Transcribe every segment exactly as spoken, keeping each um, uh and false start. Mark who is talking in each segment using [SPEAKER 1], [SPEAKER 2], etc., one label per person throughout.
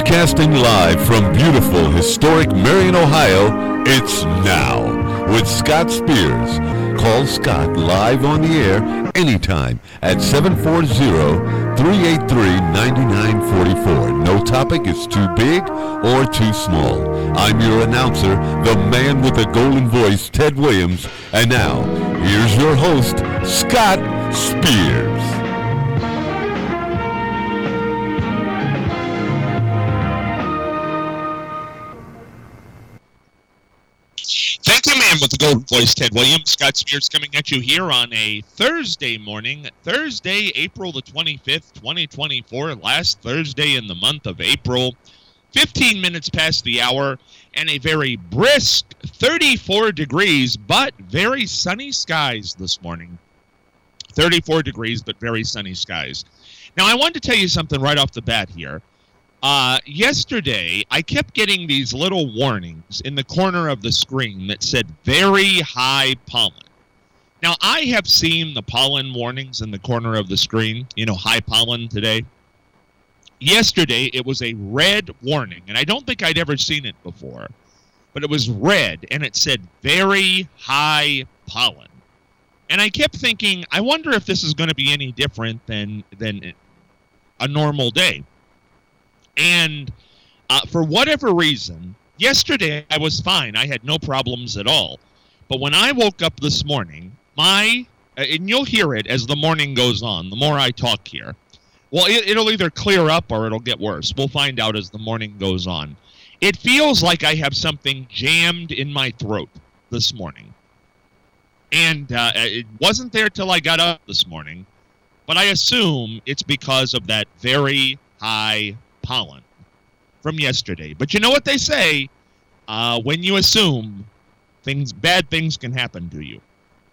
[SPEAKER 1] Broadcasting live from beautiful, historic Marion, Ohio, it's Now with Scott Spears. Call Scott live on the air anytime at seven four zero, three eight three, nine nine four four. No topic is too big or too small. I'm your announcer, the man with the golden voice, Ted Williams. And now, here's your host, Scott Spears.
[SPEAKER 2] Thank you, man, with the golden voice, Ted Williams. Scott Spears coming at you here on a Thursday morning. Thursday, April the twenty-fifth, twenty twenty-four. Last Thursday in the month of April. fifteen minutes past the hour, and a very brisk thirty-four degrees, but very sunny skies this morning. thirty-four degrees, but very sunny skies. Now, I wanted to tell you something right off the bat here. Uh, yesterday, I kept getting these little warnings in the corner of the screen that said very high pollen. Now, I have seen the pollen warnings in the corner of the screen, you know, high pollen today. Yesterday, it was a red warning, and I don't think I'd ever seen it before, but it was red, and it said very high pollen. And I kept thinking, I wonder if this is going to be any different than, than a normal day. And uh, for whatever reason, yesterday I was fine. I had no problems at all. But when I woke up this morning, my, uh, and you'll hear it as the morning goes on, the more I talk here. Well, it, it'll either clear up or it'll get worse. We'll find out as the morning goes on. It feels like I have something jammed in my throat this morning. And uh, it wasn't there till I got up this morning. But I assume it's because of that very high pollen from yesterday. But you know what they say, uh, when you assume, things, bad things can happen to you.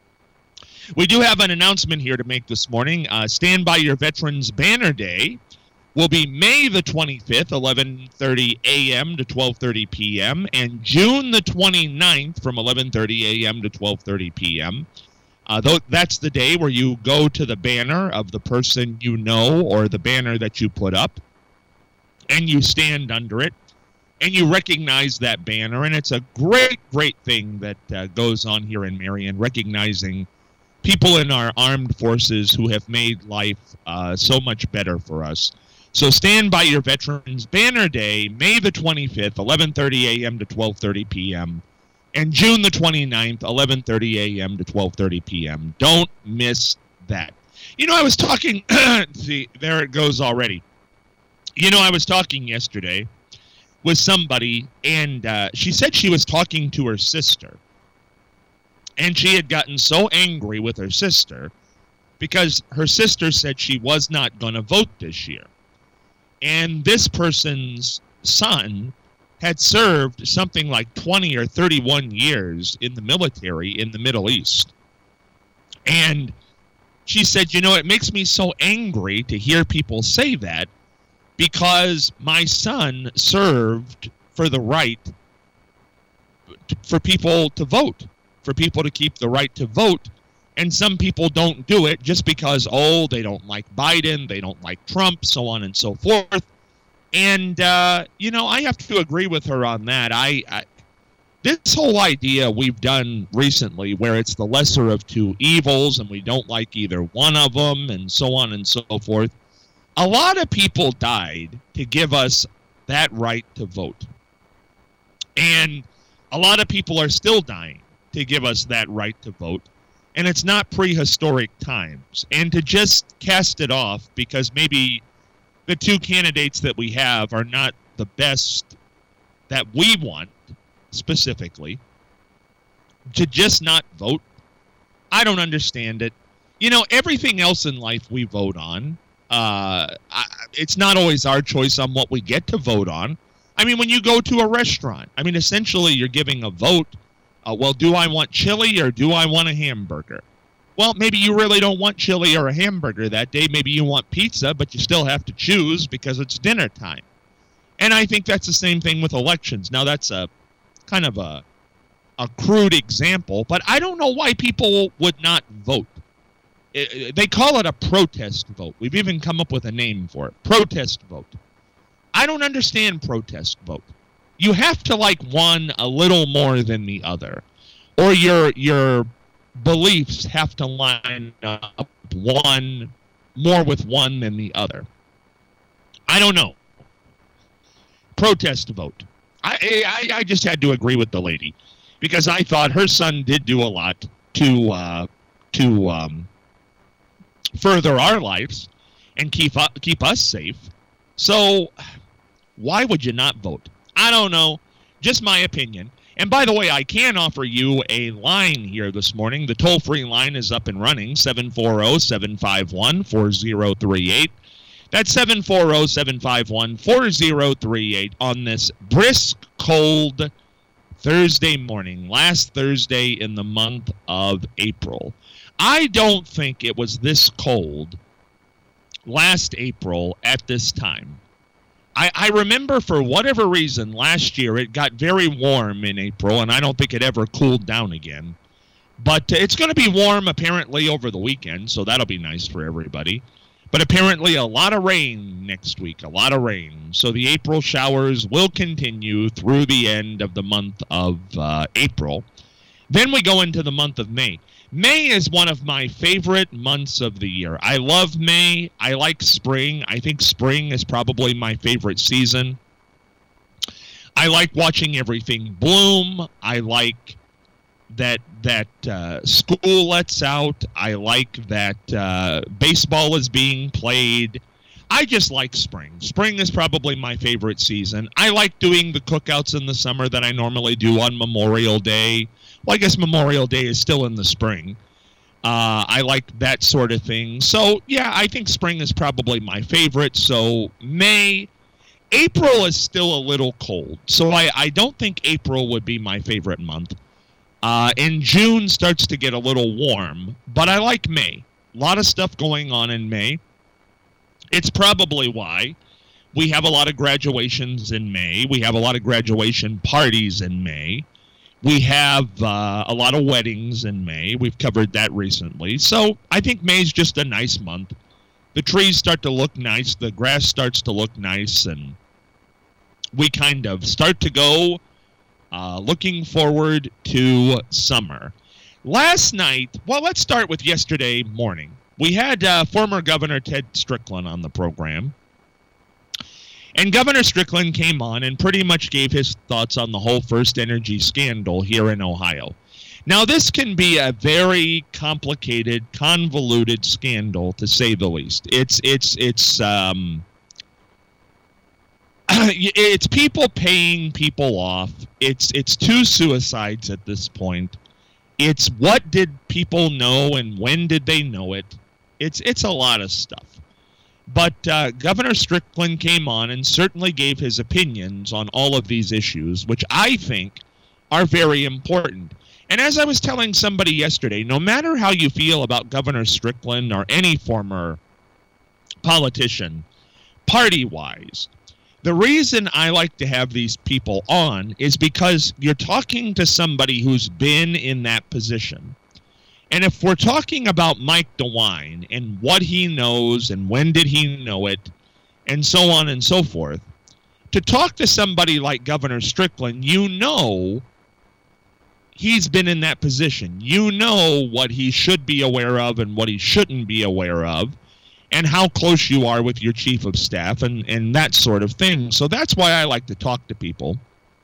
[SPEAKER 2] We do have an announcement here to make this morning. Uh, Stand By Your Veterans Banner Day will be May the twenty-fifth, eleven thirty a.m. to twelve thirty p.m. and June the twenty-ninth from eleven thirty a.m. to twelve thirty p.m. Uh, th- that's the day where you go to the banner of the person you know or the banner that you put up, and you stand under it, and you recognize that banner. And it's a great, great thing that uh, goes on here in Marion, recognizing people in our armed forces who have made life uh, so much better for us. So Stand By Your Veterans Banner Day, May the twenty-fifth, eleven thirty a.m. to twelve thirty p.m., and June the twenty-ninth, eleven thirty a.m. to twelve thirty p.m. Don't miss that. You know, I was talking, see, there it goes already. You know, I was talking yesterday with somebody, and uh, she said she was talking to her sister. And she had gotten so angry with her sister because her sister said she was not going to vote this year. And this person's son had served something like twenty or thirty-one years in the military in the Middle East. And she said, you know, it makes me so angry to hear people say that, because my son served for the right to, for people to vote, for people to keep the right to vote. And some people don't do it just because, oh, they don't like Biden, they don't like Trump, so on and so forth. And, uh, you know, I have to agree with her on that. I, I this whole idea we've done recently where it's the lesser of two evils and we don't like either one of them and so on and so forth. A lot of people died to give us that right to vote. And a lot of people are still dying to give us that right to vote. And it's not prehistoric times. And to just cast it off because maybe the two candidates that we have are not the best that we want specifically, to just not vote, I don't understand it. You know, everything else in life we vote on. Uh, I, it's not always our choice on what we get to vote on. I mean, when you go to a restaurant, I mean, essentially you're giving a vote. Uh, well, do I want chili or do I want a hamburger? Well, maybe you really don't want chili or a hamburger that day. Maybe you want pizza, but you still have to choose because it's dinner time. And I think that's the same thing with elections. Now, that's a kind of a, a crude example, but I don't know why people would not vote. It, they call it a protest vote. We've even come up with a name for it, protest vote. I don't understand protest vote. You have to like one a little more than the other, or your your beliefs have to line up one more with one than the other. I don't know. Protest vote. I, I I just had to agree with the lady because I thought her son did do a lot to uh, to um, further our lives and keep uh, keep us safe. So why would you not vote? I don't know. Just my opinion. And by the way, I can offer you a line here this morning. The toll-free line is up and running, seven four zero, seven five one, four zero three eight. That's seven four zero, seven five one, four zero three eight on this brisk, cold Thursday morning, last Thursday in the month of April. I don't think it was this cold last April at this time. I, I remember for whatever reason last year it got very warm in April, and I don't think it ever cooled down again. But uh, it's going to be warm apparently over the weekend, so that'll be nice for everybody. But apparently a lot of rain next week, a lot of rain. So the April showers will continue through the end of the month of uh, April. Then we go into the month of May. May is one of my favorite months of the year. I love May. I like spring. I think spring is probably my favorite season. I like watching everything bloom. I like that that uh, school lets out. I like that uh, baseball is being played. I just like spring. Spring is probably my favorite season. I like doing the cookouts in the summer that I normally do on Memorial Day. Well, I guess Memorial Day is still in the spring. Uh, I like that sort of thing. So, yeah, I think spring is probably my favorite. So, May. April is still a little cold. So, I, I don't think April would be my favorite month. Uh, and June starts to get a little warm, but I like May. A lot of stuff going on in May. It's probably why we have a lot of graduations in May. We have a lot of graduation parties in May. We have uh, a lot of weddings in May. We've covered that recently. So I think May's just a nice month. The trees start to look nice. The grass starts to look nice. And we kind of start to go Uh, looking forward to summer. Last night, well, let's start with yesterday morning. We had uh, former Governor Ted Strickland on the program. And Governor Strickland came on and pretty much gave his thoughts on the whole First Energy scandal here in Ohio. Now, this can be a very complicated, convoluted scandal, to say the least. It's, it's, it's, um... It's people paying people off. It's it's two suicides at this point. It's what did people know and when did they know it? It's it's a lot of stuff. But uh, Governor Strickland came on and certainly gave his opinions on all of these issues, which I think are very important. And as I was telling somebody yesterday, no matter how you feel about Governor Strickland or any former politician, party-wise, the reason I like to have these people on is because you're talking to somebody who's been in that position. And if we're talking about Mike DeWine and what he knows and when did he know it and so on and so forth, to talk to somebody like Governor Strickland, you know he's been in that position. You know what he should be aware of and what he shouldn't be aware of, and how close you are with your chief of staff and, and that sort of thing. So that's why I like to talk to people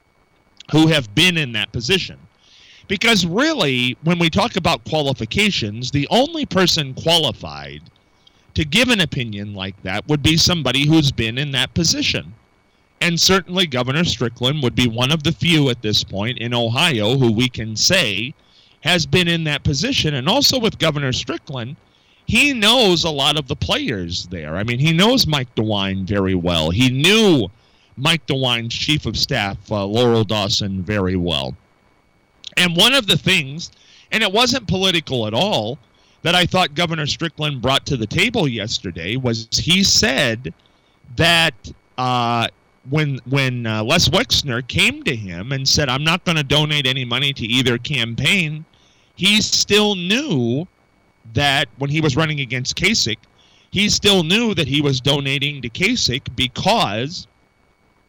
[SPEAKER 2] who have been in that position. Because really, when we talk about qualifications, the only person qualified to give an opinion like that would be somebody who's been in that position. And certainly Governor Strickland would be one of the few at this point in Ohio who we can say has been in that position. And also with Governor Strickland, he knows a lot of the players there. I mean, he knows Mike DeWine very well. He knew Mike DeWine's chief of staff, uh, Laurel Dawson, very well. And one of the things, and it wasn't political at all, that I thought Governor Strickland brought to the table yesterday was he said that uh, when when uh, Les Wexner came to him and said, I'm not going to donate any money to either campaign, he still knew that when he was running against Kasich, he still knew that he was donating to Kasich because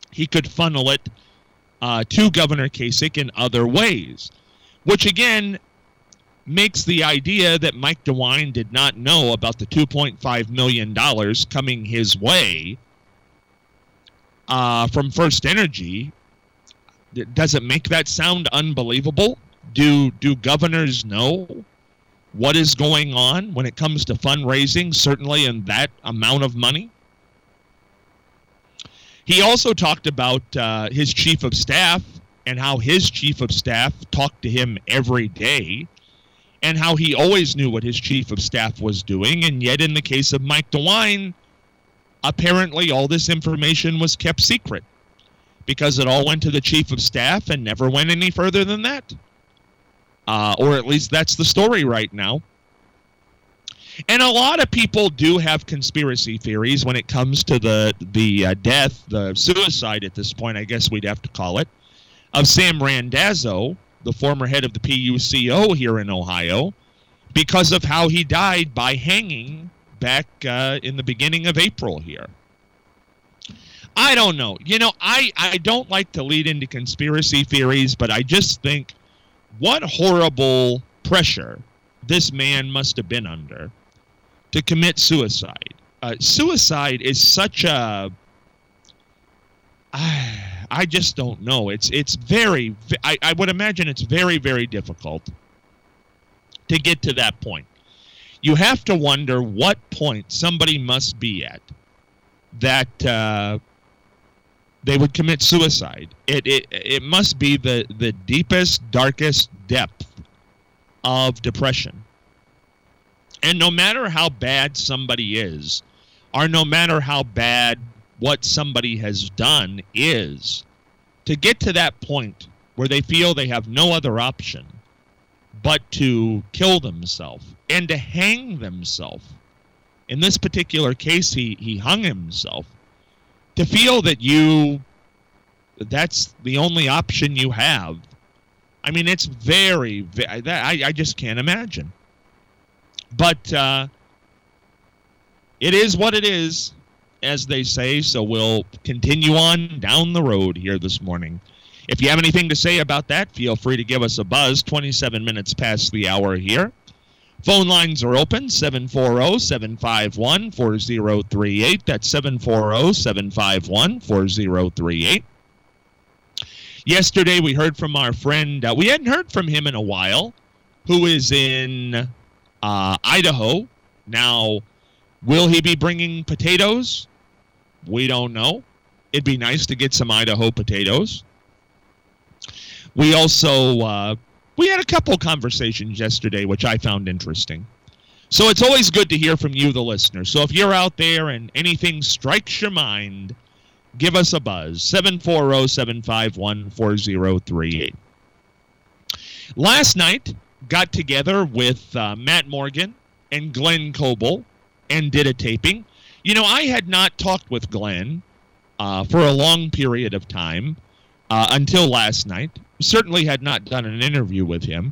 [SPEAKER 2] he could funnel it uh, to Governor Kasich in other ways, which again makes the idea that Mike DeWine did not know about the two point five million dollars coming his way uh, from First Energy. Does it make that sound unbelievable? Do do governors know what is going on when it comes to fundraising, certainly in that amount of money? He also talked about uh, his chief of staff and how his chief of staff talked to him every day and how he always knew what his chief of staff was doing. And yet in the case of Mike DeWine, apparently all this information was kept secret because it all went to the chief of staff and never went any further than that. Uh, or at least that's the story right now. And a lot of people do have conspiracy theories when it comes to the the uh, death, the suicide at this point, I guess we'd have to call it, of Sam Randazzo, the former head of the P U C O here in Ohio, because of how he died by hanging back uh, in the beginning of April here. I don't know. You know, I, I don't like to lead into conspiracy theories, but I just think what horrible pressure this man must have been under to commit suicide. Uh, suicide is such a... I, I just don't know. It's it's very... I, I would imagine it's very, very difficult to get to that point. You have to wonder what point somebody must be at that uh, they would commit suicide. It it it must be the, the deepest, darkest depth of depression. And no matter how bad somebody is, or no matter how bad what somebody has done is, to get to that point where they feel they have no other option but to kill themselves and to hang themselves. In this particular case, he, he hung himself. To feel that you, that's the only option you have. I mean, it's very, very I, I just can't imagine. But uh, it is what it is, as they say, so we'll continue on down the road here this morning. If you have anything to say about that, feel free to give us a buzz. twenty-seven minutes past the hour here. Phone lines are open, seven four zero, seven five one, four zero three eight. That's seven four zero, seven five one, four zero three eight. Yesterday we heard from our friend, uh, we hadn't heard from him in a while, who is in uh, Idaho. Now, will he be bringing potatoes? We don't know. It'd be nice to get some Idaho potatoes. We also, uh, we had a couple conversations yesterday, which I found interesting. So it's always good to hear from you, the listener. So if you're out there and anything strikes your mind, give us a buzz, seven four zero, seven five one, four zero three eight. Last night, got together with uh, Matt Morgan and Glenn Coble and did a taping. You know, I had not talked with Glenn uh, for a long period of time uh, until last night. Certainly had not done an interview with him.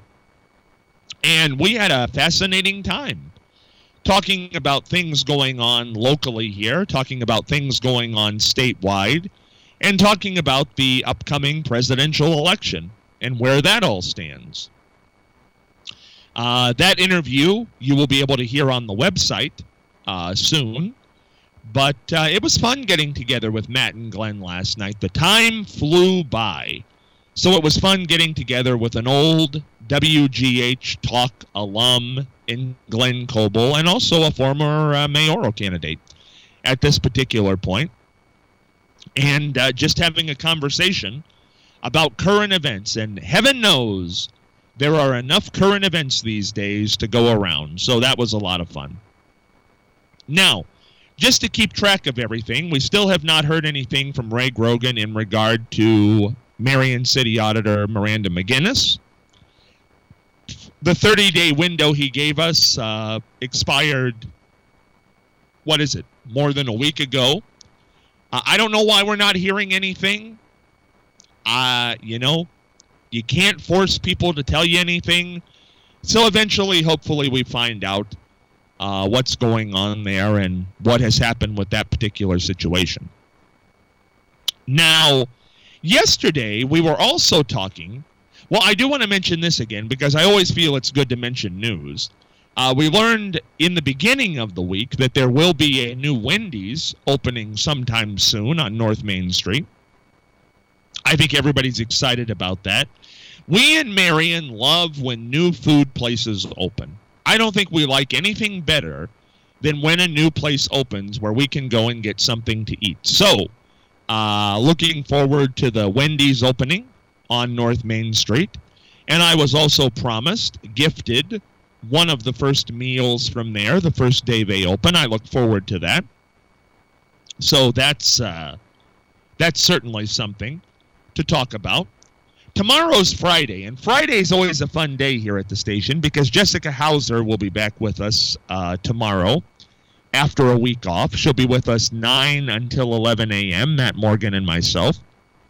[SPEAKER 2] And we had a fascinating time talking about things going on locally here, talking about things going on statewide, and talking about the upcoming presidential election and where that all stands. Uh, that interview you will be able to hear on the website uh, soon. But uh, it was fun getting together with Matt and Glenn last night. The time flew by. So it was fun getting together with an old W G H Talk alum in Glenn Coble and also a former uh, mayoral candidate at this particular point. And uh, just having a conversation about current events. And heaven knows there are enough current events these days to go around. So that was a lot of fun. Now, just to keep track of everything, we still have not heard anything from Ray Grogan in regard to Marion City Auditor Miranda McGinnis. The thirty-day window he gave us uh, expired, what is it, more than a week ago. Uh, I don't know why we're not hearing anything. Uh, you know, you can't force people to tell you anything. So eventually, hopefully, we find out uh, what's going on there and what has happened with that particular situation. Now, yesterday we were also talking, well, I do want to mention this again because I always feel it's good to mention news. Uh, we learned in the beginning of the week that there will be a new Wendy's opening sometime soon on North Main Street. I think everybody's excited about that. We in Marion love when new food places open. I don't think we like anything better than when a new place opens where we can go and get something to eat. So, uh, looking forward to the Wendy's opening on North Main Street. And I was also promised, gifted, one of the first meals from there, the first day they open. I look forward to that. So that's uh, that's certainly something to talk about. Tomorrow's Friday, and Friday's always a fun day here at the station because Jessica Hauser will be back with us uh, tomorrow after a week off. She'll be with us nine until eleven a.m., Matt Morgan and myself.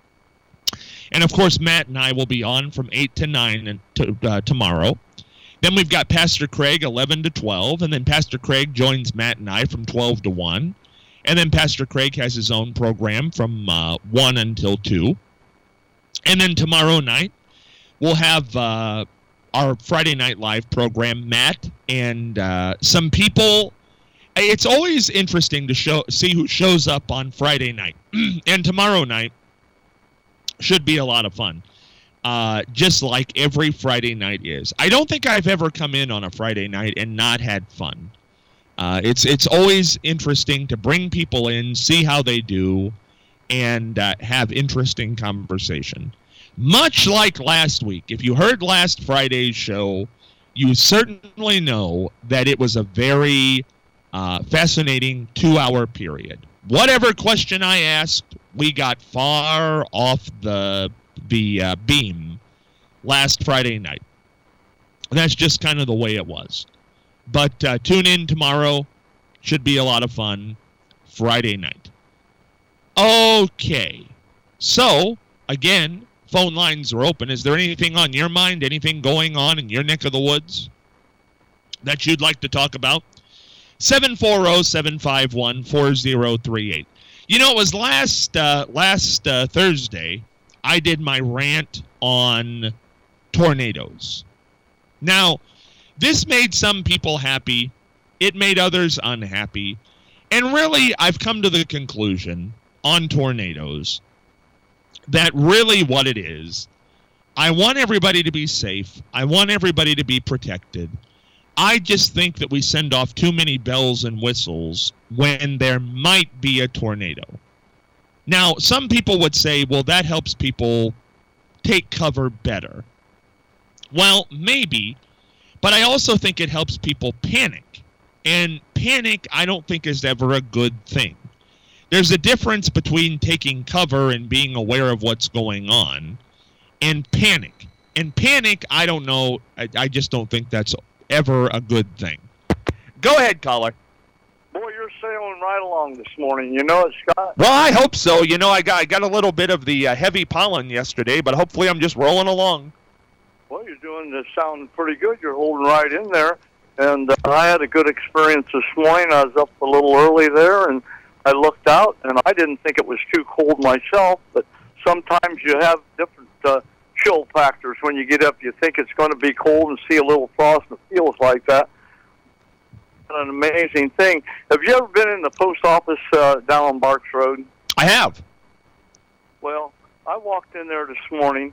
[SPEAKER 2] And, of course, Matt and I will be on from eight to nine to, uh, tomorrow. Then we've got Pastor Craig, eleven to twelve, and then Pastor Craig joins Matt and I from twelve to one. And then Pastor Craig has his own program from uh, one until two. And then tomorrow night, we'll have uh, our Friday Night Live program, Matt, and uh, some people. It's always interesting to show see who shows up on Friday night. And tomorrow night should be a lot of fun, uh, just like every Friday night is. I don't think I've ever come in on a Friday night and not had fun. Uh, it's, it's always interesting to bring people in, see how they do, and uh, have interesting conversation. Much like last week, if you heard last Friday's show, you certainly know that it was a very uh, fascinating two-hour period. Whatever question I asked, we got far off the the uh, beam last Friday night. And that's just kind of the way it was. But uh, tune in tomorrow. Should be a lot of fun. Friday night. Okay. So, again, phone lines are open. Is there anything on your mind, anything going on in your neck of the woods that you'd like to talk about? seven four zero, seven five one, four zero three eight. You know, it was last, uh, last uh, Thursday, I did my rant on tornadoes. Now, this made some people happy. It made others unhappy. And really, I've come to the conclusion on tornadoes that really what it is, I want everybody to be safe. I want everybody to be protected. I just think that we send off too many bells and whistles when there might be a tornado. Now, some people would say, well, that helps people take cover better. Well, maybe, but I also think it helps people panic. And panic, I don't think, is ever a good thing. There's a difference between taking cover and being aware of what's going on and panic. And panic, I don't know, I, I just don't think that's ever a good thing. Go ahead, caller.
[SPEAKER 3] Boy, you're sailing right along this morning. You know it, Scott?
[SPEAKER 2] Well, I hope so. You know, I got I got a little bit of the uh, heavy pollen yesterday, but hopefully I'm just rolling along.
[SPEAKER 3] Well, you're doing this sounding pretty good. You're holding right in there. And uh, I had a good experience this morning. I was up a little early there, and I looked out, and I didn't think it was too cold myself, but sometimes you have different uh, chill factors. When you get up, you think it's going to be cold and see a little frost, and it feels like that. An amazing thing. Have you ever been in the post office uh, down on Barks Road?
[SPEAKER 2] I have.
[SPEAKER 3] Well, I walked in there this morning,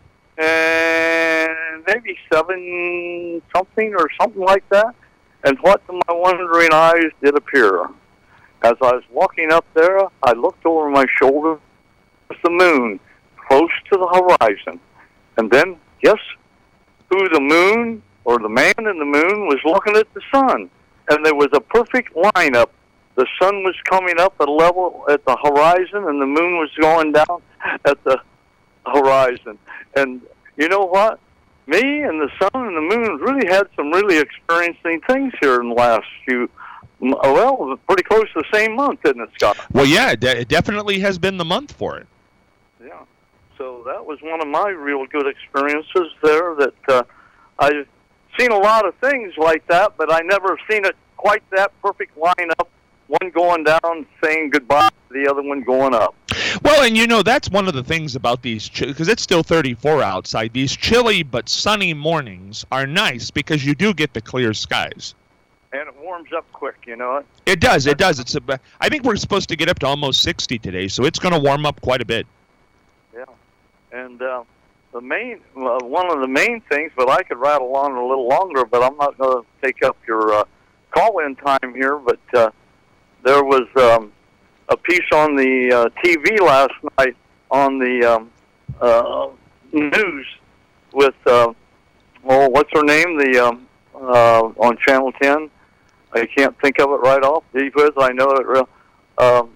[SPEAKER 3] and maybe seven something or something like that. And what to my wondering eyes did appear. As I was walking up there, I looked over my shoulder with the moon close to the horizon. And then, guess who the moon, or the man in the moon, was looking at the sun. And there was a perfect lineup. The sun was coming up at a level at the horizon, and the moon was going down at the horizon. And you know what? Me and the sun and the moon really had some really experiencing things here in the last few, well, pretty close to the same month, isn't it, Scott?
[SPEAKER 2] Well, yeah, it, de- it definitely has been the month for it.
[SPEAKER 3] Yeah. So that was one of my real good experiences there, that uh, I've seen a lot of things like that, but I never seen it quite that perfect lineup one going down saying goodbye, the other one going up.
[SPEAKER 2] Well, and you know, that's one of the things about these, because it's still thirty-four outside, these chilly but sunny mornings are nice because you do get the clear skies.
[SPEAKER 3] And it warms up quick, you know it?
[SPEAKER 2] It does, it does. It's a, I think we're supposed to get up to almost sixty today, so it's going to warm up quite a bit.
[SPEAKER 3] Yeah. And uh, the main, uh, one of the main things, but I could rattle on a little longer, but I'm not going to take up your uh, call-in time here, but uh, there was um, a piece on the uh, T V last night on the um, uh, news with, uh, well, what's her name, the um, uh, on Channel ten. I can't think of it right off. Because I know it real. Um,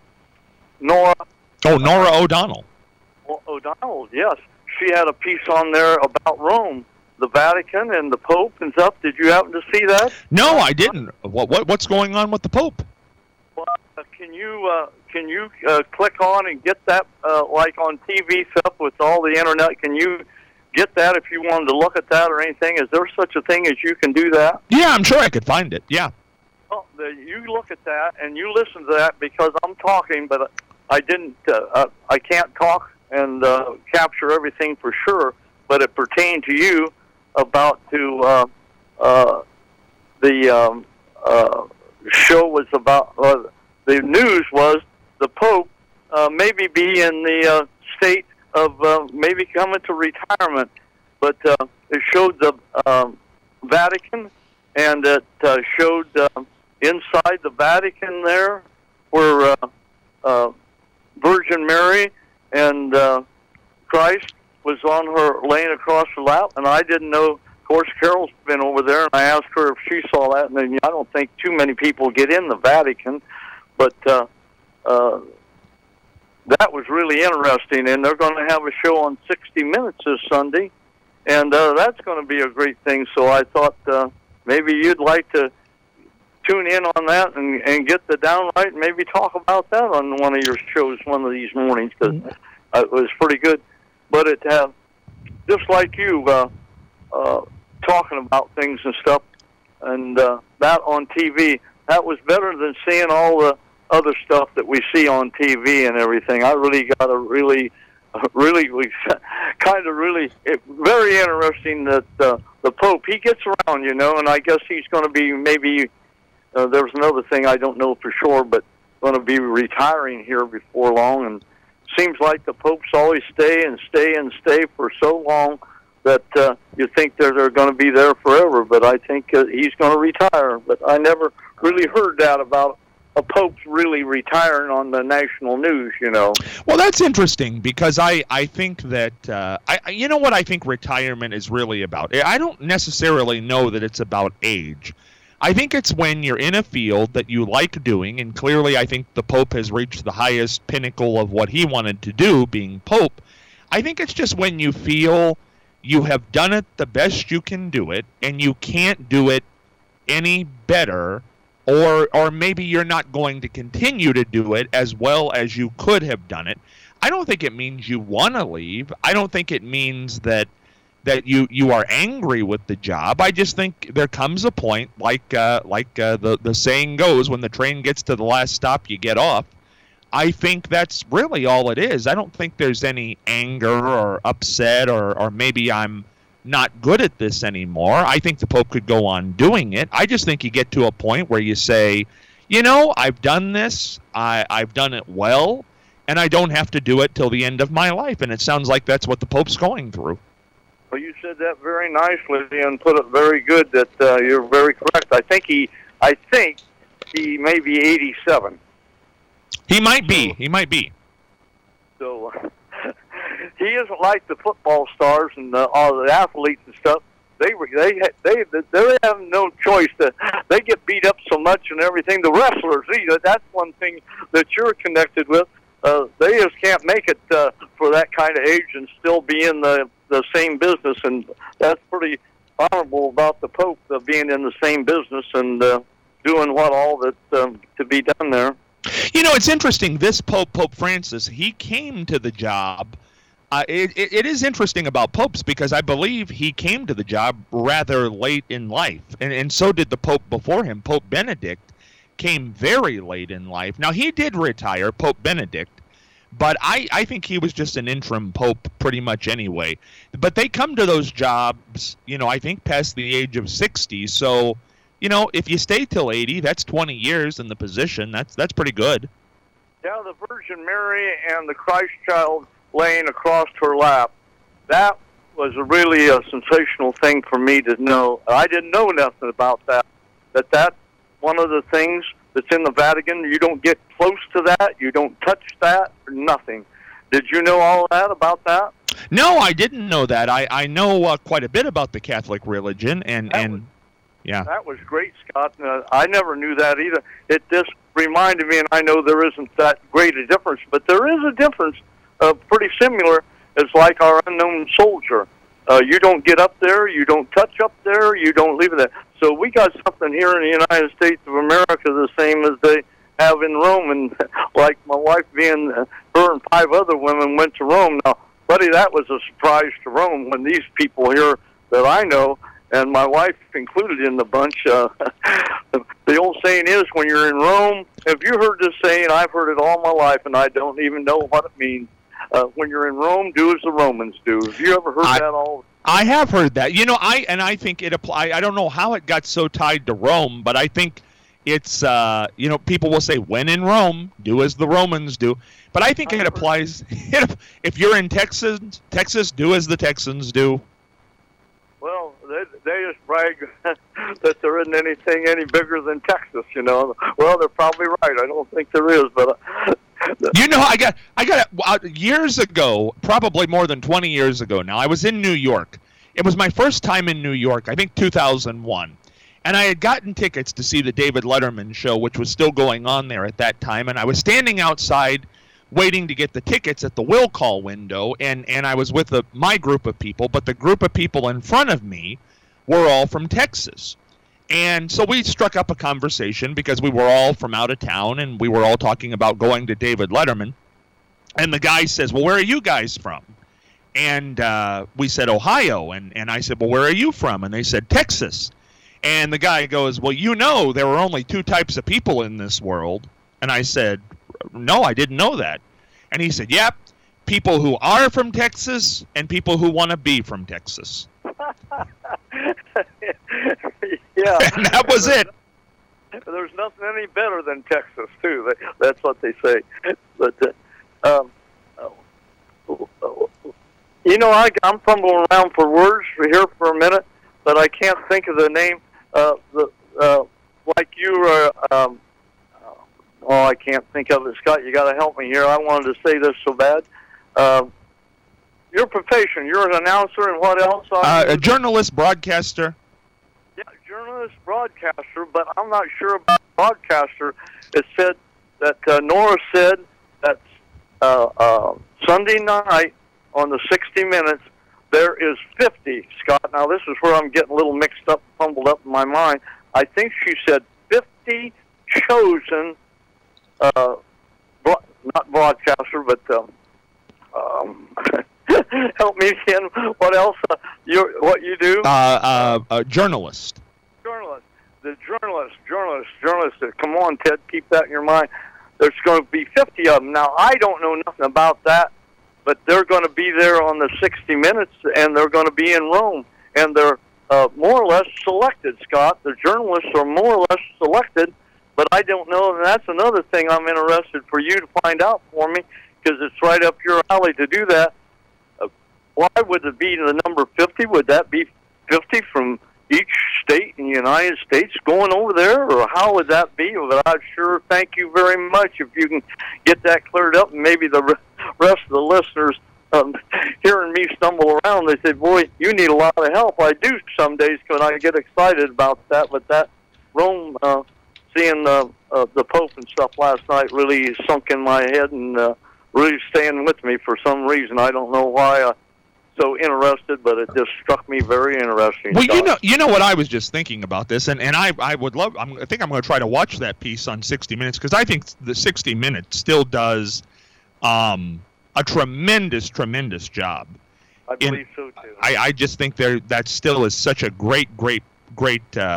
[SPEAKER 3] Nora.
[SPEAKER 2] Oh, Nora O'Donnell.
[SPEAKER 3] Well, O'Donnell, yes. She had a piece on there about Rome, the Vatican, and the Pope and stuff. Did you happen to see that?
[SPEAKER 2] No, I didn't. What, what what's going on with the Pope?
[SPEAKER 3] Well, uh, can you uh, can you uh, click on and get that uh, like on T V stuff with all the internet? Can you get that if you wanted to look at that or anything? Is there such a thing as you can do that?
[SPEAKER 2] Yeah, I'm sure I could find it. Yeah.
[SPEAKER 3] Well, the, you look at that and you listen to that because I'm talking, but I didn't. Uh, uh, I can't talk and uh, capture everything for sure. But it pertained to you about to uh, uh, the um, uh, show was about. Uh, the news was the Pope uh, maybe be in the uh, state of uh, maybe coming to retirement, but uh, it showed the um, Vatican, and it uh, showed uh, inside the Vatican there where uh, uh, Virgin Mary and uh, Christ was on her laying across her lap, and I didn't know. Of course, Carol's been over there, and I asked her if she saw that, and then, I don't think too many people get in the Vatican, but uh, uh, that was really interesting, and they're going to have a show on sixty minutes this Sunday, and uh, that's going to be a great thing. So I thought uh, maybe you'd like to tune in on that and, and get the downlight and maybe talk about that on one of your shows one of these mornings, because uh, it was pretty good. But it uh, just like you uh, uh, talking about things and stuff, and uh, that on T V, that was better than seeing all the other stuff that we see on T V and everything. I really got a really, really, kind of really, it, very interesting that uh, the Pope, he gets around, you know, and I guess he's going to be maybe, uh, there's another thing I don't know for sure, but going to be retiring here before long, and seems like the Popes always stay and stay and stay for so long that uh, you think they're, they're going to be there forever, but I think uh, he's going to retire. But I never really heard that about a Pope's really retiring on the national news, you know.
[SPEAKER 2] Well, that's interesting because I, I think that, uh, I you know what I think retirement is really about? I don't necessarily know that it's about age. I think it's when you're in a field that you like doing, and clearly I think the Pope has reached the highest pinnacle of what he wanted to do, being Pope. I think it's just when you feel you have done it the best you can do it, and you can't do it any better, or or maybe you're not going to continue to do it as well as you could have done it. I don't think it means you want to leave. I don't think it means that that you, you are angry with the job. I just think there comes a point, like uh, like uh, the, the saying goes, when the train gets to the last stop, you get off. I think that's really all it is. I don't think there's any anger or upset or, or maybe I'm not good at this anymore. I think the Pope could go on doing it. I just think you get to a point where you say, you know, I've done this, I, I've done it well, and I don't have to do it till the end of my life. And it sounds like that's what the Pope's going through.
[SPEAKER 3] Well, you said that very nicely and put it very good. That uh, you're very correct. I think he, I think he may be eighty-seven.
[SPEAKER 2] He might be. He might be.
[SPEAKER 3] So he isn't like the football stars and the, all the athletes and stuff. They they they they have no choice. To, they get beat up so much and everything. The wrestlers, either that's one thing that you're connected with. Uh, they just can't make it uh, for that kind of age and still be in the the same business, and that's pretty honorable about the Pope, uh, being in the same business and uh, doing what all that um, to be done there.
[SPEAKER 2] You know, it's interesting. This Pope, Pope Francis, he came to the job. Uh, it, it, it is interesting about popes because I believe he came to the job rather late in life, and, and so did the Pope before him, Pope Benedict. came very late in life. Now, he did retire, Pope Benedict, but I, I think he was just an interim pope pretty much anyway. But they come to those jobs, you know, I think past the age of sixty. So, you know, if you stay till eighty, that's twenty years in the position. That's that's pretty good.
[SPEAKER 3] Yeah, the Virgin Mary and the Christ child laying across her lap, that was really a sensational thing for me to know. I didn't know nothing about that. That that's one of the things that's in the Vatican. You don't get close to that. You don't touch that. Nothing. Did you know all that about that?
[SPEAKER 2] No, I didn't know that. I, I know uh, quite a bit about the Catholic religion, and,
[SPEAKER 3] that
[SPEAKER 2] and
[SPEAKER 3] was,
[SPEAKER 2] yeah.
[SPEAKER 3] That was great, Scott. Uh, I never knew that either. It just reminded me, and I know there isn't that great a difference, but there is a difference, uh, pretty similar. It's like our unknown soldier. Uh, you don't get up there, you don't touch up there, you don't leave it there. So we got something here in the United States of America the same as they have in Rome. And like my wife being, uh, her and five other women went to Rome. Now, buddy, that was a surprise to Rome when these people here that I know, and my wife included in the bunch, uh, the old saying is, when you're in Rome, have you heard this saying? I've heard it all my life, and I don't even know what it means. Uh, when you're in Rome, do as the Romans do. Have you ever heard
[SPEAKER 2] I,
[SPEAKER 3] that all?
[SPEAKER 2] I have heard that. You know, I and I think it apply. I don't know how it got so tied to Rome, but I think it's, uh, you know, people will say, when in Rome, do as the Romans do. But I think it applies. If you're in Texas, Texas, do as the Texans do.
[SPEAKER 3] Well, they, they just brag that there isn't anything any bigger than Texas, you know. Well, they're probably right. I don't think there is, but... Uh,
[SPEAKER 2] You know, I got, I got uh, years ago, probably more than twenty years ago now, I was in New York. It was my first time in New York, I think two thousand one. And I had gotten tickets to see the David Letterman show, which was still going on there at that time. And I was standing outside waiting to get the tickets at the will call window. And, and I was with a, my group of people, but the group of people in front of me were all from Texas. And so we struck up a conversation because we were all from out of town and we were all talking about going to David Letterman. And the guy says, well, where are you guys from? And uh, we said, Ohio. And, and I said, well, where are you from? And they said, Texas. And the guy goes, well, you know, there are only two types of people in this world. And I said, no, I didn't know that. And he said, yep, people who are from Texas and people who want to be from Texas.
[SPEAKER 3] Yeah,
[SPEAKER 2] and that was it.
[SPEAKER 3] There's nothing any better than Texas, too. That's what they say. But uh, um, you know, I, I'm fumbling around for words for here for a minute, but I can't think of the name. Uh, the uh, like you are. Um, oh, I can't think of it, Scott. You got to help me here. I wanted to say this so bad. Uh, your profession. You're an announcer, and what else?
[SPEAKER 2] Uh, a journalist, broadcaster.
[SPEAKER 3] Yeah, journalist, broadcaster, but I'm not sure about broadcaster. It said that uh, Nora said that uh, uh, Sunday night on the sixty minutes, there is fifty, Scott. Now, this is where I'm getting a little mixed up, fumbled up in my mind. I think she said fifty chosen, uh, bro- not broadcaster, but um, um, help me again. What else? Uh, you what you do?
[SPEAKER 2] Uh, uh, uh, journalist.
[SPEAKER 3] Journalist. The journalist, journalist, journalist. Come on, Ted, keep that in your mind. There's going to be fifty of them. Now, I don't know nothing about that, but they're going to be there on the sixty minutes, and they're going to be in Rome, and they're uh, more or less selected, Scott. The journalists are more or less selected, but I don't know, and that's another thing I'm interested for you to find out for me, because it's right up your alley to do that. Uh, why would it be the number fifty? Would that be fifty from each state in the United States going over there, or how would that be? But I'd sure thank you very much if you can get that cleared up, and maybe the rest of the listeners um, hearing me stumble around, they say, boy, you need a lot of help. I do some days when I get excited about that, but that Rome, uh, seeing the, uh, the Pope and stuff last night really sunk in my head and uh, really staying with me for some reason. I don't know why I so interested, but it just struck me very interesting.
[SPEAKER 2] Well,
[SPEAKER 3] stuff.
[SPEAKER 2] you know, you know what I was just thinking about this, and, and I, I would love. I'm, I think I'm going to try to watch that piece on sixty minutes, because I think the sixty minutes still does um, a tremendous, tremendous job.
[SPEAKER 3] I believe in, so too.
[SPEAKER 2] I, I just think there that still is such a great, great, great uh,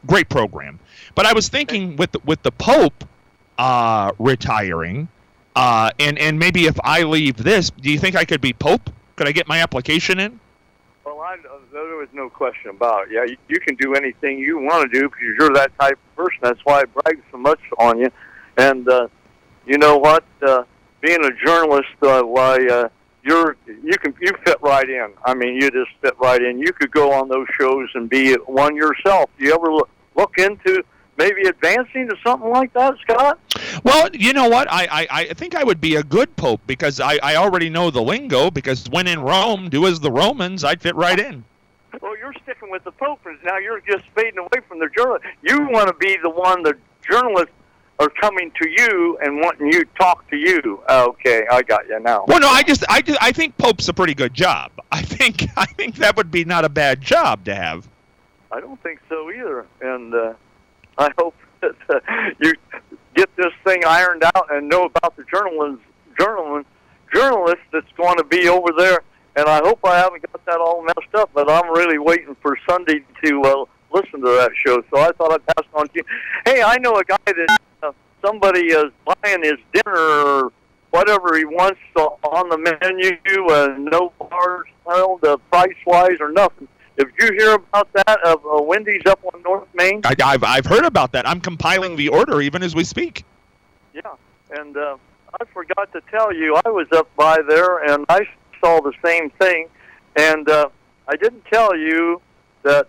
[SPEAKER 2] great program. But I was thinking with the, with the Pope uh, retiring, uh, and and maybe if I leave this, do you think I could be Pope? Could I get my application in?
[SPEAKER 3] Well, I, there was no question about it. Yeah, you, you can do anything you want to do because you're that type of person. That's why I brag so much on you. And uh, you know what? Uh, being a journalist, uh, why uh, you're you can you fit right in. I mean, you just fit right in. You could go on those shows and be one yourself. Do you ever look, look into maybe advancing to something like that, Scott?
[SPEAKER 2] Well, you know what? I, I, I think I would be a good Pope because I, I already know the lingo, because when in Rome, do as the Romans, I'd fit right in.
[SPEAKER 3] Well, you're sticking with the Pope, and now you're just fading away from the journalist. You want to be the one the journalists are coming to you and wanting you to talk to you. Okay, I got you now.
[SPEAKER 2] Well, no, I just I, just, I think Pope's a pretty good job. I think I think that would be not a bad job to have.
[SPEAKER 3] I don't think so either, and uh, I hope that uh, you get this thing ironed out and know about the journalist, journalist, journalist that's going to be over there. And I hope I haven't got that all messed up, but I'm really waiting for Sunday to uh, listen to that show. So I thought I'd pass it on to you. Hey, I know a guy that uh, somebody is buying his dinner or whatever he wants on the menu, and no bars held, uh, price-wise or nothing. Did you hear about that of uh, Wendy's up on North Main?
[SPEAKER 2] I, I've I've heard about that. I'm compiling the order even as we speak.
[SPEAKER 3] Yeah, and uh, I forgot to tell you, I was up by there and I saw the same thing, and uh, I didn't tell you that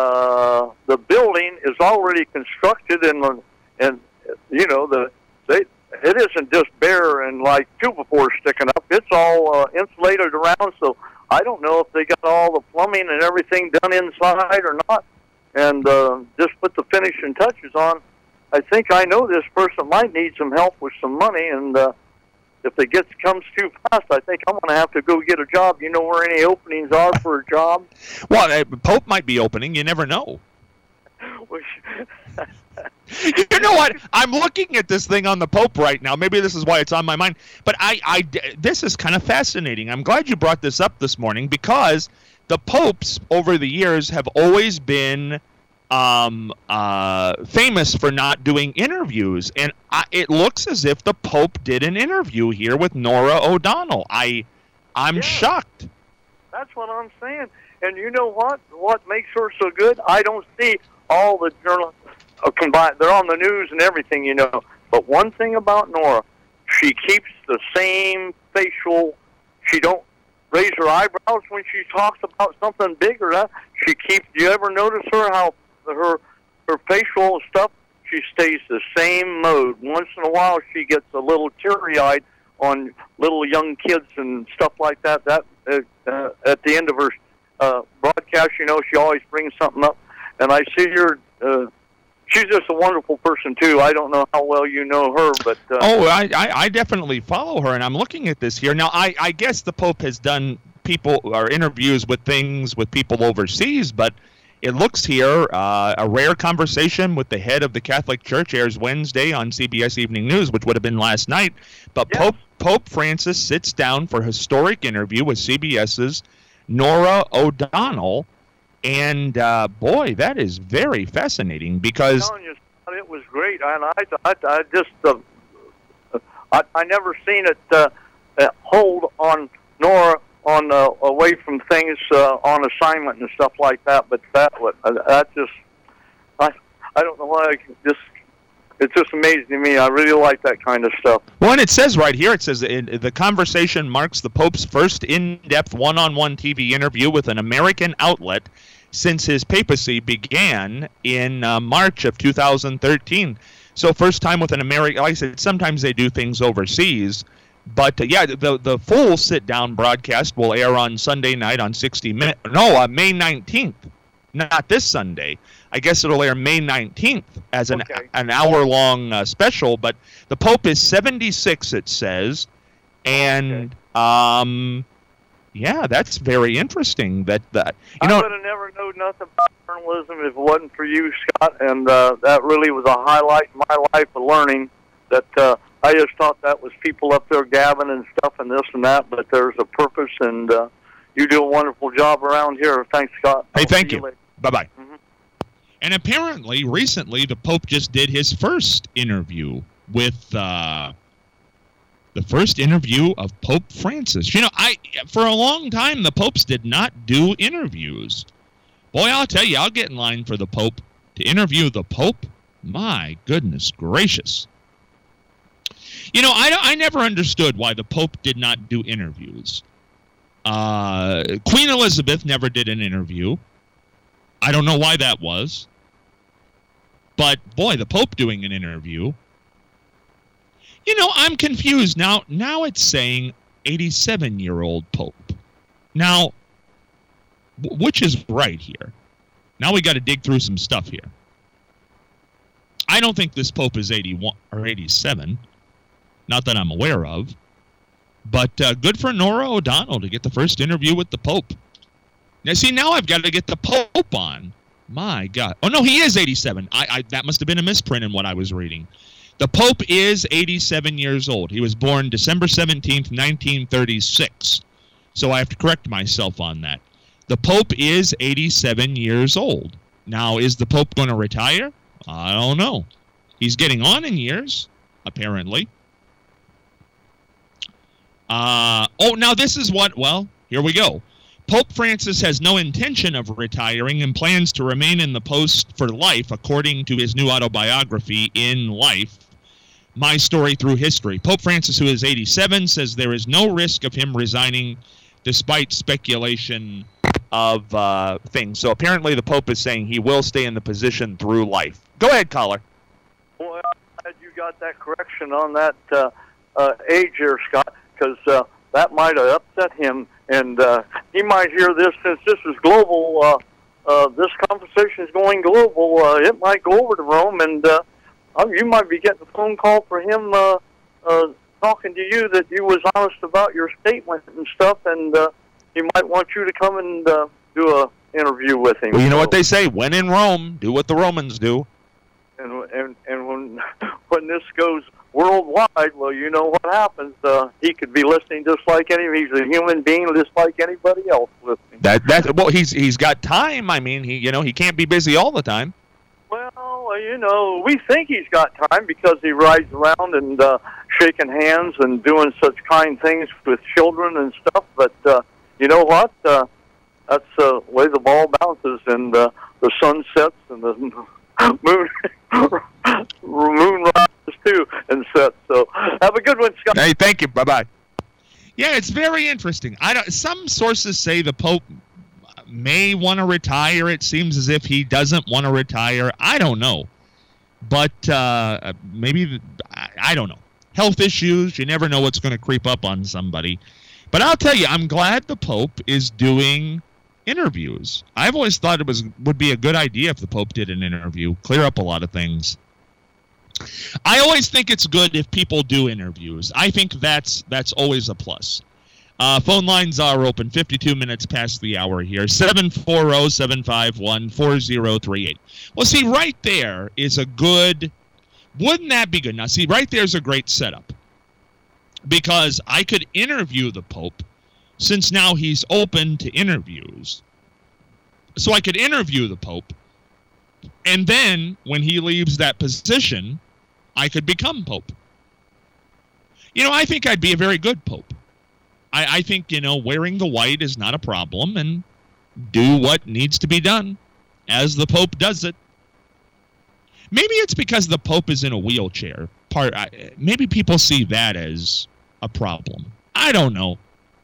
[SPEAKER 3] uh, the building is already constructed, and and you know the they it isn't just bare and like tuba boards sticking up. It's all uh, insulated around, so I don't know if they got all the plumbing and everything done inside or not, and uh, just put the finishing touches on. I think I know this person might need some help with some money, and uh, if it gets comes too fast, I think I'm going to have to go get a job. You know where any openings are for a job?
[SPEAKER 2] Well, uh, Pope might be opening. You never know. You know what? I'm looking at this thing on the Pope right now. Maybe this is why it's on my mind. But I, I, this is kind of fascinating. I'm glad you brought this up this morning, because the popes over the years have always been um, uh, famous for not doing interviews. And I, it looks as if the Pope did an interview here with Norah O'Donnell. I, I'm
[SPEAKER 3] yeah.
[SPEAKER 2] shocked.
[SPEAKER 3] That's what I'm saying. And you know what? What makes her so good? I don't see all the journalists uh, combined. They're on the news and everything, you know. But one thing about Norah, she keeps the same facial. She don't raise her eyebrows when she talks about something big or that. She keeps. Do you ever notice her how her her facial stuff? She stays the same mode. Once in a while, she gets a little teary-eyed on little young kids and stuff like that. That uh, uh, at the end of her uh, broadcast, you know, she always brings something up. And I see her. Uh, she's just a wonderful person too. I don't know how well you know her, but uh,
[SPEAKER 2] oh, I, I, I definitely follow her, and I'm looking at this here now. I, I guess the Pope has done people or interviews with things with people overseas, but it looks here uh, a rare conversation with the head of the Catholic Church airs Wednesday on C B S Evening News, which would have been last night. But
[SPEAKER 3] yes.
[SPEAKER 2] Pope Pope Francis sits down for a historic interview with CBS's Norah O'Donnell. And, uh, boy, that is very fascinating because...
[SPEAKER 3] I'm telling you, it was great. And I, I, I just... Uh, I, I never seen it uh, uh, hold on Norah on uh, away from things uh, on assignment and stuff like that. But that, uh, that just... I, I don't know why I just... It's just amazing to me. I really like that kind of stuff.
[SPEAKER 2] Well, and it says right here, it says the conversation marks the Pope's first in-depth one-on-one T V interview with an American outlet since his papacy began in uh, March of two thousand thirteen. So first time with an American, like I said, sometimes they do things overseas. But, uh, yeah, the the full sit-down broadcast will air on Sunday night on sixty minutes. No, uh, May nineteenth. Not this Sunday. I guess it'll air May nineteenth as an
[SPEAKER 3] okay.
[SPEAKER 2] an hour-long uh, special. But the Pope is seventy-six, it says. And,
[SPEAKER 3] okay.
[SPEAKER 2] um, yeah, that's very interesting. That, that you know,
[SPEAKER 3] I would have never known nothing about journalism if it wasn't for you, Scott. And uh, that really was a highlight in my life of learning that uh, I just thought that was people up there gabbing and stuff and this and that. But there's a purpose, and uh, you do a wonderful job around here. Thanks, Scott.
[SPEAKER 2] Hey,
[SPEAKER 3] I'll
[SPEAKER 2] thank
[SPEAKER 3] see
[SPEAKER 2] you.
[SPEAKER 3] later.
[SPEAKER 2] Bye-bye.
[SPEAKER 3] Mm-hmm.
[SPEAKER 2] And apparently, recently, the Pope just did his first interview with uh, the first interview of Pope Francis. You know, I for a long time, the popes did not do interviews. Boy, I'll tell you, I'll get in line for the Pope to interview the Pope. My goodness gracious. You know, I, I never understood why the Pope did not do interviews. Uh, Queen Elizabeth never did an interview. I don't know why that was. But, boy, the Pope doing an interview. You know, I'm confused. Now, now it's saying eighty-seven-year-old Pope. Now, which is right here? Now we got to dig through some stuff here. I don't think this Pope is eighty-one or eighty-seven. Not that I'm aware of. But uh, good for Norah O'Donnell to get the first interview with the Pope. Now, see, now I've got to get the Pope on. My God. Oh, no, he is eighty-seven. I, I that must have been a misprint in what I was reading. The Pope is eighty-seven years old. He was born December seventeenth, nineteen thirty-six. So I have to correct myself on that. The Pope is eighty-seven years old. Now, is the Pope going to retire? I don't know. He's getting on in years, apparently. Uh, oh, now this is what, well, here we go. Pope Francis has no intention of retiring and plans to remain in the post for life, according to his new autobiography, In Life, My Story Through History. Pope Francis, who is eighty-seven, says there is no risk of him resigning despite speculation of uh, things. So apparently the Pope is saying he will stay in the position through life. Go ahead, caller.
[SPEAKER 3] Well, I'm glad you got that correction on that uh, uh, age here, Scott, because uh, that might have upset him, and uh, he might hear this, since this is global, uh, uh, this conversation is going global, uh, it might go over to Rome, and uh, you might be getting a phone call for him uh, uh, talking to you that you was honest about your statement and stuff, and uh, he might want you to come and uh, do a interview with him.
[SPEAKER 2] Well, you know so, what they say, when in Rome, do what the Romans do.
[SPEAKER 3] And and, and when, when this goes worldwide, well, you know what happens. Uh, he could be listening just like any. He's a human being, just like anybody else listening.
[SPEAKER 2] That that well, he's he's got time. I mean, he you know he can't be busy all the time.
[SPEAKER 3] Well, you know, we think he's got time because he rides around and uh, shaking hands and doing such kind things with children and stuff. But uh, you know what? Uh, that's the way the ball bounces, and uh, the sun sets and the moon moon rises too and sets. So have a good one, Scott.
[SPEAKER 2] Hey, thank you. Bye bye. Yeah, it's very interesting. I don't. Some sources say the Pope may want to retire. It seems as if he doesn't want to retire. I don't know, but uh, maybe I, I don't know. Health issues. You never know what's going to creep up on somebody. But I'll tell you, I'm glad the Pope is doing interviews. I've always thought it was would be a good idea if the Pope did an interview, clear up a lot of things. I always think it's good if people do interviews. I think that's that's always a plus. Uh, phone lines are open, fifty-two minutes past the hour here, seven four zero, seven five one, four zero three eight. Well, see, right there is a good, wouldn't that be good? Now, see, right there's a great setup. Because I could interview the Pope, since now he's open to interviews. So I could interview the Pope, and then when he leaves that position, I could become Pope. You know, I think I'd be a very good Pope. I, I think, you know, wearing the white is not a problem, and do what needs to be done as the Pope does it. Maybe it's because the Pope is in a wheelchair. Part, maybe people see that as a problem. I don't know.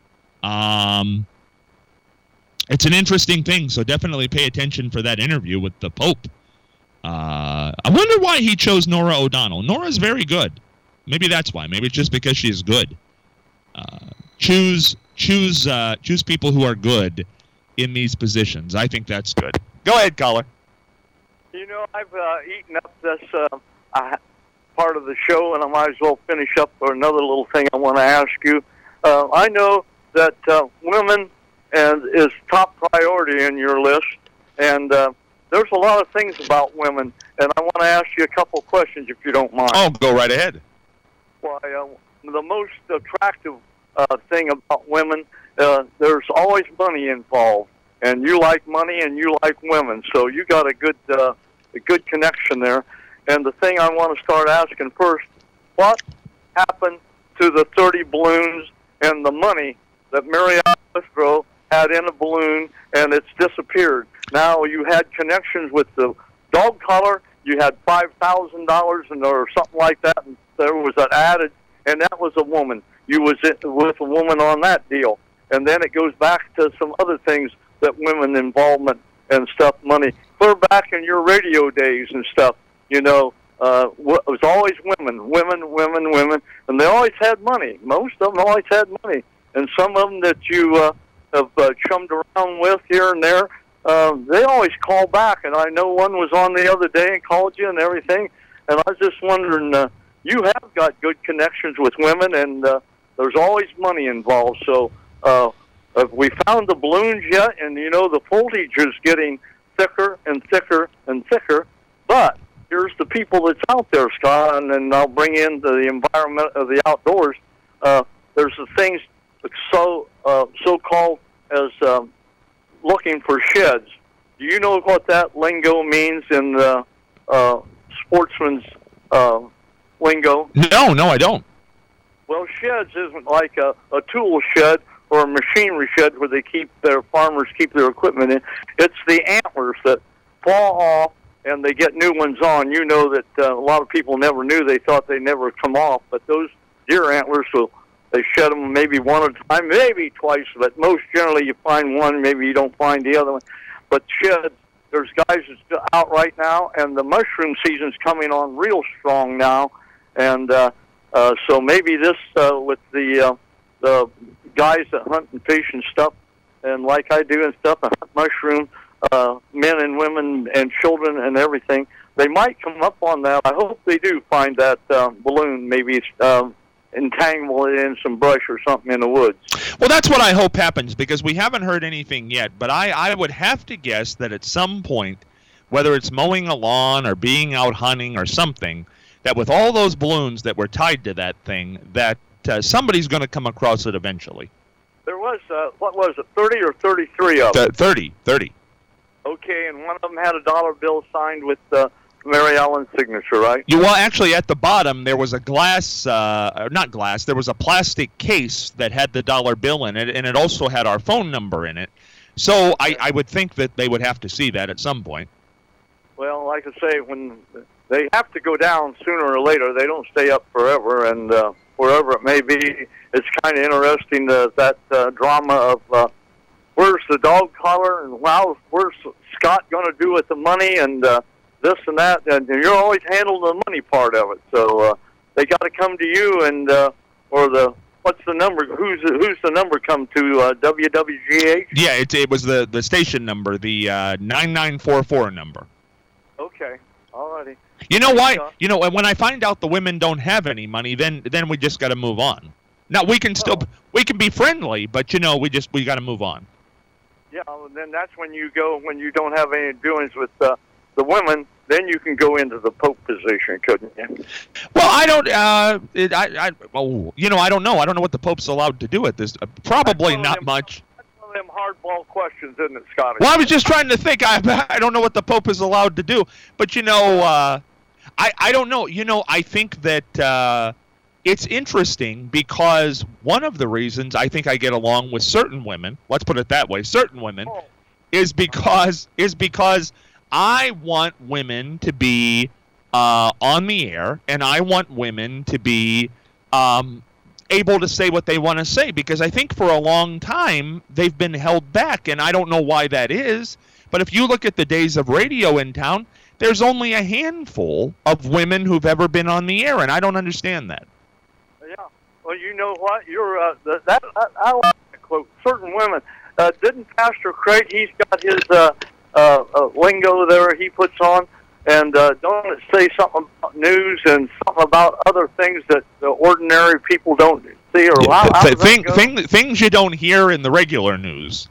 [SPEAKER 2] Um, it's an interesting thing, so definitely pay attention for that interview with the Pope. Uh, I wonder why he chose Norah O'Donnell. Norah's very good. Maybe that's why. Maybe it's just because she's good. Uh, choose choose uh, choose people who are good in these positions. I think that's good. Go ahead, caller.
[SPEAKER 3] You know, I've uh, eaten up this uh, uh, part of the show, and I might as well finish up for another little thing I want to ask you. Uh, I know that uh, women and is top priority in your list, and uh, there's a lot of things about women, and I want to ask you a couple questions if you don't mind.
[SPEAKER 2] Oh, go right ahead.
[SPEAKER 3] Why, uh, the most attractive uh, thing about women, uh, there's always money involved, and you like money and you like women, so you got a good uh, a good connection there. And the thing I want to start asking first, what happened to the thirty balloons and the money that Mary Withrow had in a balloon, and it's disappeared? Now, you had connections with the dog collar, you had five thousand dollars or something like that, and there was an added, and that was a woman. You was with a woman on that deal. And then it goes back to some other things that women involvement and stuff, money. Clear back in your radio days and stuff, you know, uh, it was always women, women, women, women, and they always had money. Most of them always had money. And some of them that you uh, have uh, chummed around with here and there, uh, they always call back. And I know one was on the other day and called you and everything. And I was just wondering, uh, you have got good connections with women, and uh, there's always money involved. So uh, have we found the balloons yet? And, you know, the foliage is getting thicker and thicker and thicker. But here's the people that's out there, Scott, and then I'll bring in the environment of the outdoors. Uh, there's the things so uh, so-called as um, looking for sheds. Do you know what that lingo means in the uh, sportsman's uh, lingo?
[SPEAKER 2] No, no, I don't.
[SPEAKER 3] Well, sheds isn't like a, a tool shed or a machinery shed where they keep their farmers keep their equipment in. It's the antlers that fall off and they get new ones on. You know that uh, a lot of people never knew. They thought they never come off, but those deer antlers will. They shed them maybe one at a time, maybe twice, but most generally you find one, maybe you don't find the other one. But sheds, there's guys that's out right now, and the mushroom season's coming on real strong now. And uh, uh, so maybe this, uh, with the uh, the guys that hunt and fish and stuff, and like I do and stuff, and hunt mushroom, uh, men and women and children and everything, they might come up on that. I hope they do find that uh, balloon, maybe um, entangle it in some brush or something in the woods.
[SPEAKER 2] Well, that's what I hope happens, because we haven't heard anything yet. But I, I would have to guess that at some point, whether it's mowing a lawn or being out hunting or something, that with all those balloons that were tied to that thing, that uh, somebody's going to come across it eventually.
[SPEAKER 3] There was, uh, what was it, thirty or thirty-three of them?
[SPEAKER 2] Th- thirty, thirty.
[SPEAKER 3] Okay, and one of them had a dollar bill signed with uh, Mary Ellen's signature, right?
[SPEAKER 2] You, well, actually, at the bottom, there was a glass, uh, not glass, there was a plastic case that had the dollar bill in it, and it also had our phone number in it. So I, I would think that they would have to see that at some point.
[SPEAKER 3] Well, like I say, when they have to go down sooner or later, they don't stay up forever, and uh, wherever it may be, it's kind of interesting, uh, that uh, drama of uh, where's the dog collar, and wow, where's Scott going to do with the money, and uh, this and that, and you're always handling the money part of it. So uh, they got to come to you, and uh, or the what's the number? Who's the, who's the number come to? Uh, W W G H?
[SPEAKER 2] Yeah, it it was the, the station number, the uh, nine nine four four number.
[SPEAKER 3] Okay, alrighty.
[SPEAKER 2] You know why? You know, when I find out the women don't have any money, then then we just got to move on. Now we can still
[SPEAKER 3] oh.
[SPEAKER 2] we can be friendly, but you know we just we got to move on.
[SPEAKER 3] Yeah, well, then that's when you go when you don't have any doings with uh, the women. Then you can go into the Pope position, couldn't you?
[SPEAKER 2] Well, I don't. Uh, it, I, I, oh, you know, I don't know. I don't know what the Pope's allowed to do at this. Uh, probably not
[SPEAKER 3] them,
[SPEAKER 2] much.
[SPEAKER 3] That's one of them hardball questions, isn't it, Scotty?
[SPEAKER 2] Well, I was just trying to think. I, I don't know what the Pope is allowed to do, but you know, uh, I, I don't know. You know, I think that uh, it's interesting because one of the reasons I think I get along with certain women, let's put it that way, certain women,
[SPEAKER 3] oh.
[SPEAKER 2] is because is because. I want women to be uh, on the air, and I want women to be um, able to say what they want to say, because I think for a long time they've been held back, and I don't know why that is. But if you look at the days of radio in town, there's only a handful of women who've ever been on the air, and I don't understand that.
[SPEAKER 3] Yeah. Well, you know what? You're uh, that, that I, I like that quote. Certain women. Uh, didn't Pastor Craig? He's got his. Uh, Uh, uh, lingo there he puts on, and uh, don't it say something about news and something about other things that the ordinary people don't see? Or how, how
[SPEAKER 2] th- thing, thing, things you don't hear in the regular news.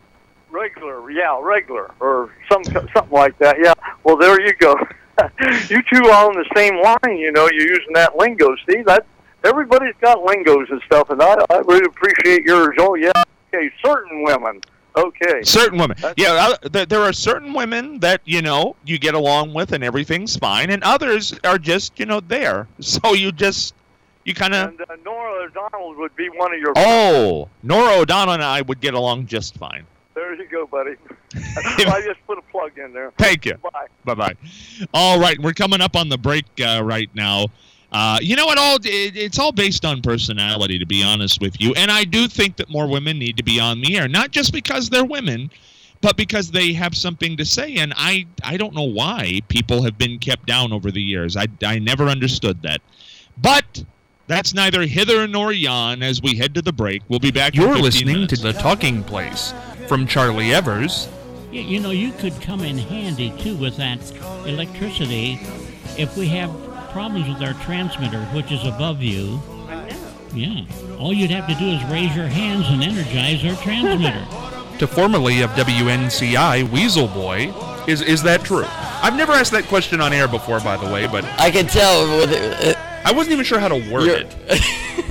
[SPEAKER 3] Regular, yeah, regular, or some something like that. Yeah. Well, there you go. You two are on the same line. You know, you're using that lingo. See, that everybody's got lingos and stuff, and I, I really appreciate yours. Oh yeah, okay, certain women. Okay.
[SPEAKER 2] Certain women.
[SPEAKER 3] That's-
[SPEAKER 2] Yeah, uh, th- there are certain women that, you know, you get along with and everything's fine, and others are just, you know, there. So you just, you kind of...
[SPEAKER 3] And uh, Nora O'Donnell would be one of your...
[SPEAKER 2] Oh, Nora O'Donnell and I would get along just fine.
[SPEAKER 3] There you go, buddy. I just put a plug in there.
[SPEAKER 2] Thank you.
[SPEAKER 3] Bye.
[SPEAKER 2] Bye-bye. All right, we're coming up on the break uh, right now. Uh, you know, it all it, it's all based on personality, to be honest with you. And I do think that more women need to be on the air, not just because they're women, but because they have something to say. And I, I don't know why people have been kept down over the years. I, I never understood that. But that's neither hither nor yon as we head to the break. We'll be back in
[SPEAKER 4] You're
[SPEAKER 2] fifteen
[SPEAKER 4] listening
[SPEAKER 2] minutes.
[SPEAKER 4] to The Talking Place from Charlie Evers.
[SPEAKER 5] You, you know, you could come in handy, too, with that electricity if we have problems with our transmitter, which is above you.
[SPEAKER 6] I know.
[SPEAKER 5] Yeah. All you'd have to do is raise your hands and energize our transmitter.
[SPEAKER 4] To formerly of W N C I, Weasel Boy. Is is that true? I've never asked that question on air before, by the way, but
[SPEAKER 7] I can tell with it,
[SPEAKER 4] I wasn't even sure how to word
[SPEAKER 7] you're,
[SPEAKER 4] it.